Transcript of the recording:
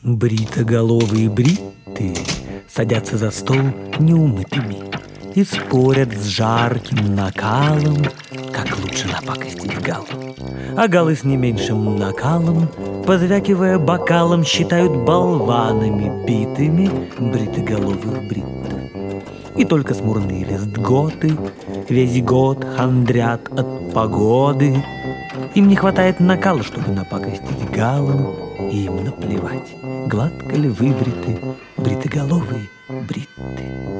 Бритоголовые бритты садятся за стол неумытыми и спорят с жарким накалом, как лучше напакостить галу. А галы с не меньшим накалом, позвякивая бокалом, считают болванами битыми бритоголовых бриттов. И только смурные вестготы весь год хандрят от погоды. Им не хватает накала, чтобы напакостить галам, и им наплевать, гладко ли выбриты бритоголовые бритты.